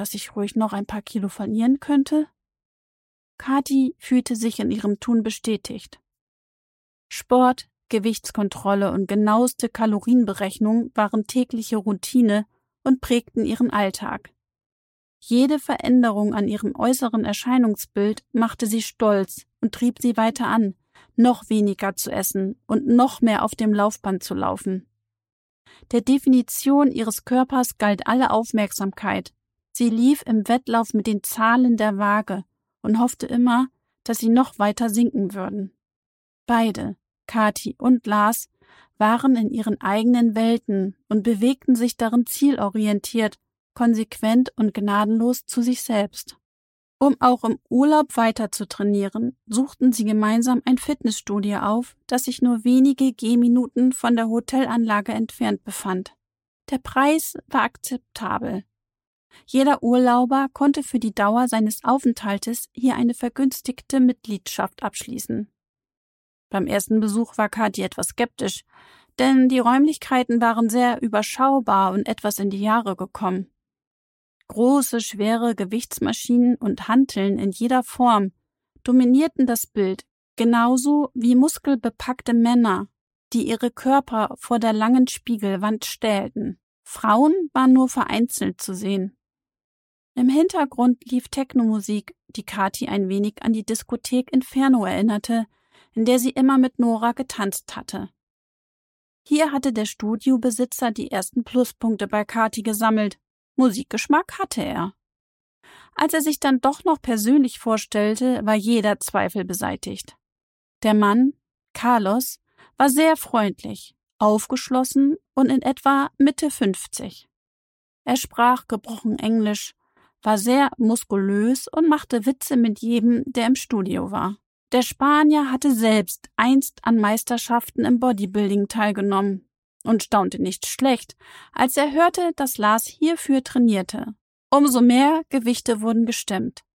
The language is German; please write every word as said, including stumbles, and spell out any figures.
dass ich ruhig noch ein paar Kilo verlieren könnte? Kathi fühlte sich in ihrem Tun bestätigt. Sport, Gewichtskontrolle und genaueste Kalorienberechnung waren tägliche Routine und prägten ihren Alltag. Jede Veränderung an ihrem äußeren Erscheinungsbild machte sie stolz und trieb sie weiter an, noch weniger zu essen und noch mehr auf dem Laufband zu laufen. Der Definition ihres Körpers galt alle Aufmerksamkeit. Sie lief im Wettlauf mit den Zahlen der Waage und hoffte immer, dass sie noch weiter sinken würden. Beide, Kathi und Lars, waren in ihren eigenen Welten und bewegten sich darin zielorientiert, konsequent und gnadenlos zu sich selbst. Um auch im Urlaub weiter zu trainieren, suchten sie gemeinsam ein Fitnessstudio auf, das sich nur wenige Gehminuten von der Hotelanlage entfernt befand. Der Preis war akzeptabel. Jeder Urlauber konnte für die Dauer seines Aufenthaltes hier eine vergünstigte Mitgliedschaft abschließen. Beim ersten Besuch war Kathi etwas skeptisch, denn die Räumlichkeiten waren sehr überschaubar und etwas in die Jahre gekommen. Große, schwere Gewichtsmaschinen und Hanteln in jeder Form dominierten das Bild, genauso wie muskelbepackte Männer, die ihre Körper vor der langen Spiegelwand stählten. Frauen waren nur vereinzelt zu sehen. Im Hintergrund lief Technomusik, die Kathi ein wenig an die Diskothek Inferno erinnerte, in der sie immer mit Nora getanzt hatte. Hier hatte der Studiobesitzer die ersten Pluspunkte bei Kathi gesammelt. Musikgeschmack hatte er. Als er sich dann doch noch persönlich vorstellte, war jeder Zweifel beseitigt. Der Mann, Carlos, war sehr freundlich, aufgeschlossen und in etwa Mitte fünfzig. Er sprach gebrochen Englisch, war sehr muskulös und machte Witze mit jedem, der im Studio war. Der Spanier hatte selbst einst an Meisterschaften im Bodybuilding teilgenommen und staunte nicht schlecht, als er hörte, dass Lars hierfür trainierte. Umso mehr Gewichte wurden gestemmt.